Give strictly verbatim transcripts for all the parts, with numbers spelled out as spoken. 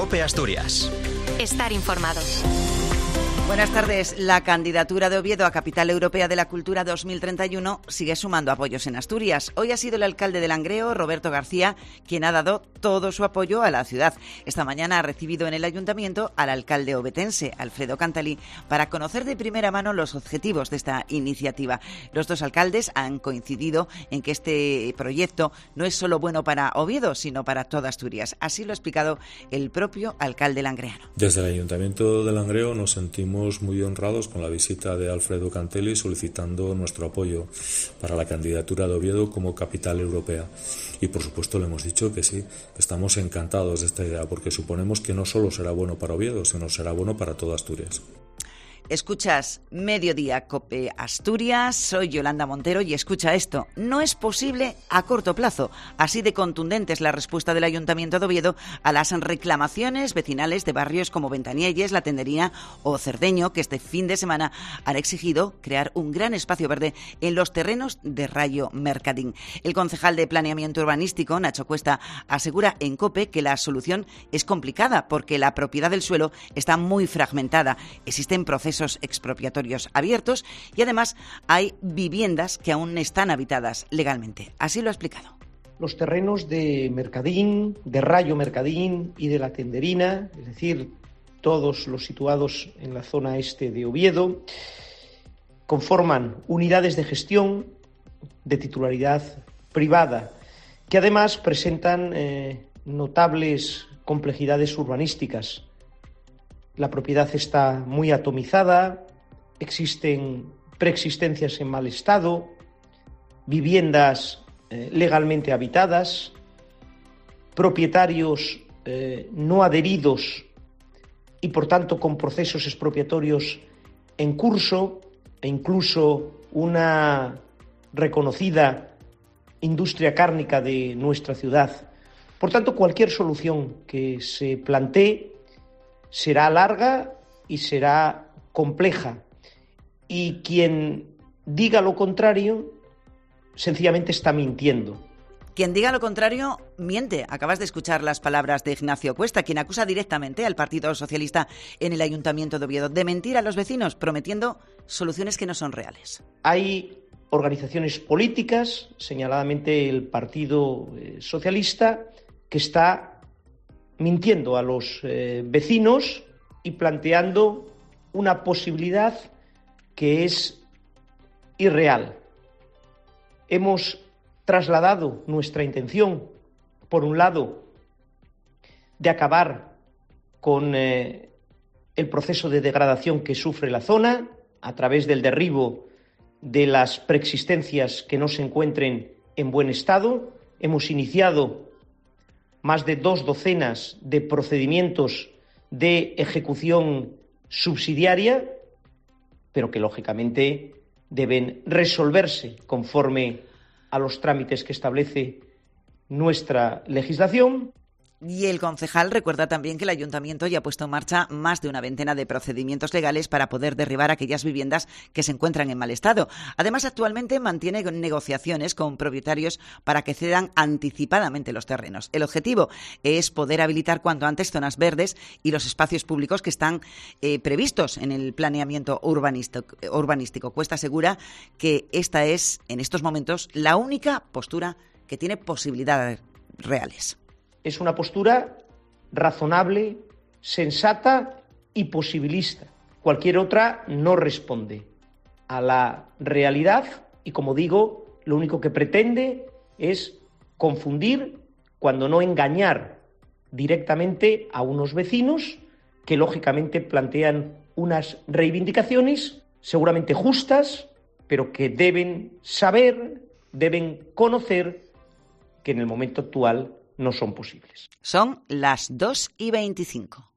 COPE Asturias. Estar informado. Buenas tardes. La candidatura de Oviedo a Capital Europea de la Cultura dos mil treinta y uno sigue sumando apoyos en Asturias. Hoy ha sido el alcalde de Langreo, Roberto García, quien ha dado todo su apoyo a la ciudad. Esta mañana ha recibido en el ayuntamiento al alcalde ovetense, Alfredo Cantalí, para conocer de primera mano los objetivos de esta iniciativa. Los dos alcaldes han coincidido en que este proyecto no es solo bueno para Oviedo, sino para toda Asturias. Así lo ha explicado el propio alcalde langreano. Desde el ayuntamiento de Langreo nos sentimos muy honrados con la visita de Alfredo Cantalí solicitando nuestro apoyo para la candidatura de Oviedo como capital europea. Y por supuesto le hemos dicho que sí, que estamos encantados de esta idea, porque suponemos que no solo será bueno para Oviedo, sino será bueno para toda Asturias. Escuchas Mediodía COPE Asturias, soy Yolanda Montero y escucha esto. No es posible a corto plazo. Así de contundente es la respuesta del Ayuntamiento de Oviedo a las reclamaciones vecinales de barrios como Ventanielles, La Tendería o Cerdeño, que este fin de semana han exigido crear un gran espacio verde en los terrenos de Rayo Mercadín. El concejal de Planeamiento Urbanístico, Nacho Cuesta, asegura en COPE que la solución es complicada porque la propiedad del suelo está muy fragmentada. Existen procesos expropiatorios abiertos y además hay viviendas que aún están habitadas legalmente. Así lo ha explicado. Los terrenos de Mercadín, de Rayo Mercadín y de La Tenderina, es decir, todos los situados en la zona este de Oviedo, conforman unidades de gestión de titularidad privada que además presentan eh, notables complejidades urbanísticas. La propiedad está muy atomizada, existen preexistencias en mal estado, viviendas eh, legalmente habitadas, propietarios eh, no adheridos y por tanto con procesos expropiatorios en curso e incluso una reconocida industria cárnica de nuestra ciudad. Por tanto, cualquier solución que se plantee será larga y será compleja. Y quien diga lo contrario, sencillamente está mintiendo. Quien diga lo contrario, miente. Acabas de escuchar las palabras de Ignacio Cuesta, quien acusa directamente al Partido Socialista en el Ayuntamiento de Oviedo de mentir a los vecinos, prometiendo soluciones que no son reales. Hay organizaciones políticas, señaladamente el Partido Socialista, que está mintiendo a los eh, vecinos y planteando una posibilidad que es irreal. Hemos trasladado nuestra intención, por un lado, de acabar con eh, el proceso de degradación que sufre la zona a través del derribo de las preexistencias que no se encuentren en buen estado. Hemos iniciado más de dos docenas de procedimientos de ejecución subsidiaria, pero que lógicamente deben resolverse conforme a los trámites que establece nuestra legislación. Y el concejal recuerda también que el ayuntamiento ya ha puesto en marcha más de una veintena de procedimientos legales para poder derribar aquellas viviendas que se encuentran en mal estado. Además, actualmente mantiene negociaciones con propietarios para que cedan anticipadamente los terrenos. El objetivo es poder habilitar cuanto antes zonas verdes y los espacios públicos que están eh, previstos en el planeamiento urbanístico. urbanístico. Cuesta asegura que esta es, en estos momentos, la única postura que tiene posibilidades reales. Es una postura razonable, sensata y posibilista. Cualquier otra no responde a la realidad y, como digo, lo único que pretende es confundir, cuando no engañar directamente a unos vecinos que lógicamente plantean unas reivindicaciones seguramente justas, pero que deben saber, deben conocer que en el momento actual no son posibles. Son las dos y veinticinco.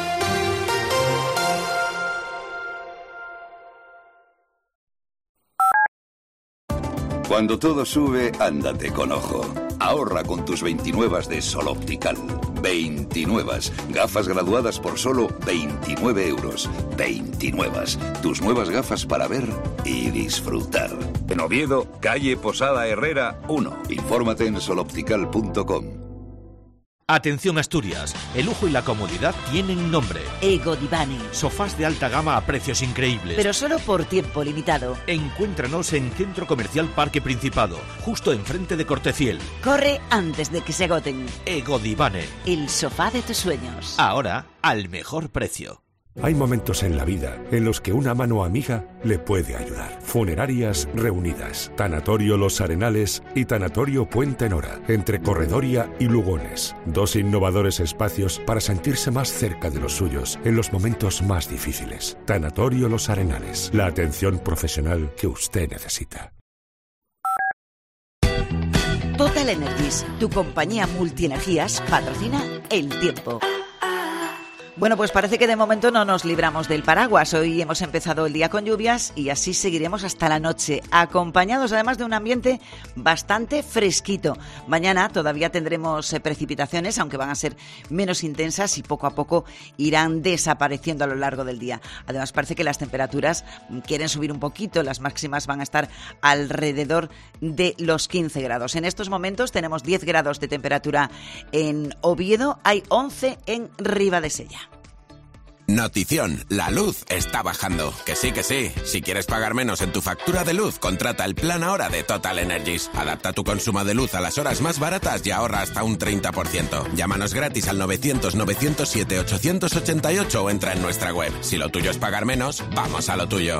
Cuando todo sube, ándate con ojo. Ahorra con tus veintinuevas de Sol Optical. veintinuevas. Gafas graduadas por solo veintinueve euros. veintinuevas. Tus nuevas gafas para ver y disfrutar. En Oviedo, calle Posada Herrera uno. Infórmate en sol optical punto com. Atención Asturias, el lujo y la comodidad tienen nombre. Egodivane. Sofás de alta gama a precios increíbles. Pero solo por tiempo limitado. Encuéntranos en Centro Comercial Parque Principado, justo enfrente de Corteciel. Corre antes de que se agoten. Egodivane. El sofá de tus sueños. Ahora, al mejor precio. Hay momentos en la vida en los que una mano amiga le puede ayudar. Funerarias Reunidas, Tanatorio Los Arenales y Tanatorio Puente Nora, entre Corredoria y Lugones. Dos innovadores espacios para sentirse más cerca de los suyos en los momentos más difíciles. Tanatorio Los Arenales, la atención profesional que usted necesita. Total Energies, tu compañía multienergías, patrocina El Tiempo. Bueno, pues parece que de momento no nos libramos del paraguas. Hoy hemos empezado el día con lluvias y así seguiremos hasta la noche, acompañados además de un ambiente bastante fresquito. Mañana todavía tendremos precipitaciones, aunque van a ser menos intensas y poco a poco irán desapareciendo a lo largo del día. Además parece que las temperaturas quieren subir un poquito, las máximas van a estar alrededor de los quince grados. En estos momentos tenemos diez grados de temperatura en Oviedo, hay once en Ribadesella. Notición, la luz está bajando. Que sí, que sí. Si quieres pagar menos en tu factura de luz, contrata el plan ahora de Total Energies. Adapta tu consumo de luz a las horas más baratas y ahorra hasta un treinta por ciento. Llámanos gratis al novecientos, novecientos siete, ochocientos ochenta y ocho o entra en nuestra web. Si lo tuyo es pagar menos, vamos a lo tuyo.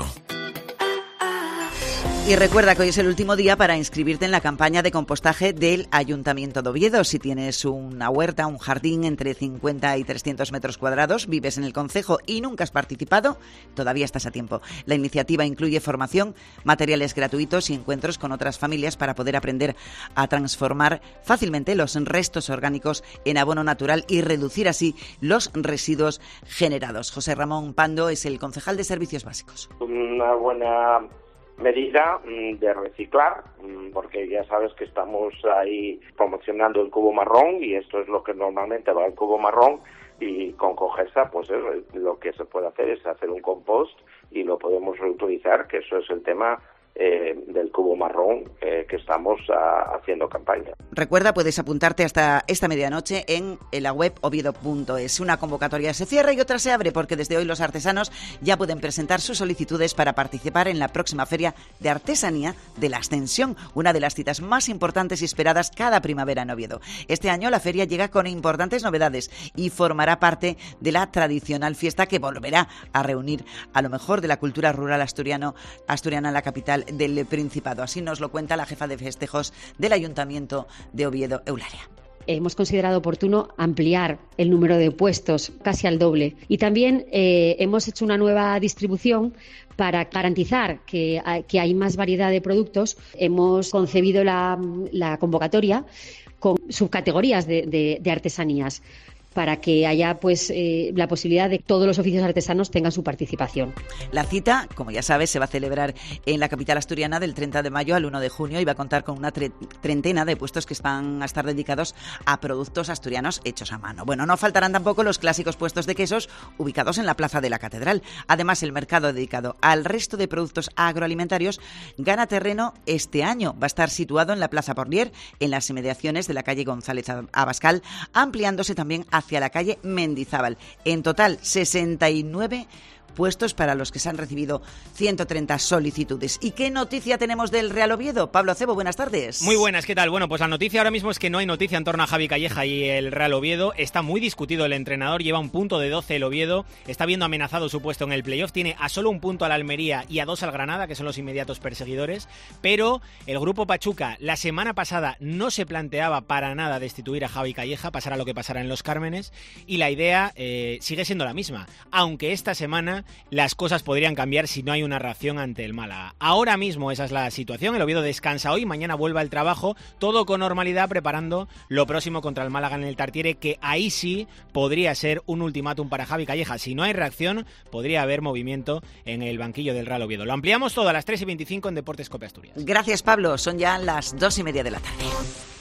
Y recuerda que hoy es el último día para inscribirte en la campaña de compostaje del Ayuntamiento de Oviedo. Si tienes una huerta, un jardín entre cincuenta y trescientos metros cuadrados, vives en el concejo y nunca has participado, todavía estás a tiempo. La iniciativa incluye formación, materiales gratuitos y encuentros con otras familias para poder aprender a transformar fácilmente los restos orgánicos en abono natural y reducir así los residuos generados. José Ramón Pando es el concejal de Servicios Básicos. Una buena medida de reciclar, porque ya sabes que estamos ahí promocionando el cubo marrón y esto es lo que normalmente va al cubo marrón, y con Cogesa pues lo que se puede hacer es hacer un compost y lo podemos reutilizar, que eso es el tema Eh, del cubo marrón eh, que estamos a, haciendo campaña. Recuerda, puedes apuntarte hasta esta medianoche en, en la web oviedo punto es. Una convocatoria se cierra y otra se abre, porque desde hoy los artesanos ya pueden presentar sus solicitudes para participar en la próxima Feria de Artesanía de la Ascensión, una de las citas más importantes y esperadas cada primavera en Oviedo. Este año la feria llega con importantes novedades y formará parte de la tradicional fiesta que volverá a reunir a lo mejor de la cultura rural asturiano, asturiana en la capital del Principado. Así nos lo cuenta la jefa de festejos del Ayuntamiento de Oviedo, Eulalia. Hemos considerado oportuno ampliar el número de puestos casi al doble y también eh, hemos hecho una nueva distribución para garantizar que, que hay más variedad de productos. Hemos concebido la, la convocatoria con subcategorías de, de, de artesanías, para que haya pues eh, la posibilidad de que todos los oficios artesanos tengan su participación. La cita, como ya sabes, se va a celebrar en la capital asturiana del treinta de mayo al uno de junio y va a contar con una tre- treintena de puestos que van a estar dedicados a productos asturianos hechos a mano. Bueno, no faltarán tampoco los clásicos puestos de quesos ubicados en la plaza de la Catedral. Además, el mercado dedicado al resto de productos agroalimentarios gana terreno este año. Va a estar situado en la Plaza Porlier, en las inmediaciones de la calle González Abascal, ampliándose también hacia hacia la calle Mendizábal. En total, sesenta y nueve puestos para los que se han recibido ciento treinta solicitudes. ¿Y qué noticia tenemos del Real Oviedo? Pablo Acebo, buenas tardes. Muy buenas, ¿qué tal? Bueno, pues la noticia ahora mismo es que no hay noticia en torno a Javi Calleja y el Real Oviedo. Está muy discutido el entrenador, lleva un punto de doce el Oviedo, está viendo amenazado su puesto en el playoff, tiene a solo un punto al Almería y a dos al Granada, que son los inmediatos perseguidores, pero el grupo Pachuca la semana pasada no se planteaba para nada destituir a Javi Calleja, pasara lo que pasara en Los Cármenes, y la idea eh, sigue siendo la misma, aunque esta semana las cosas podrían cambiar si no hay una reacción ante el Málaga. Ahora mismo esa es la situación, el Oviedo descansa hoy, mañana vuelve al trabajo, todo con normalidad, preparando lo próximo contra el Málaga en el Tartiere, que ahí sí podría ser un ultimátum para Javi Calleja. Si no hay reacción, podría haber movimiento en el banquillo del Real Oviedo. Lo ampliamos todo a las tres y veinticinco en Deportes Cope Asturias. Gracias, Pablo. Son ya las dos y media de la tarde.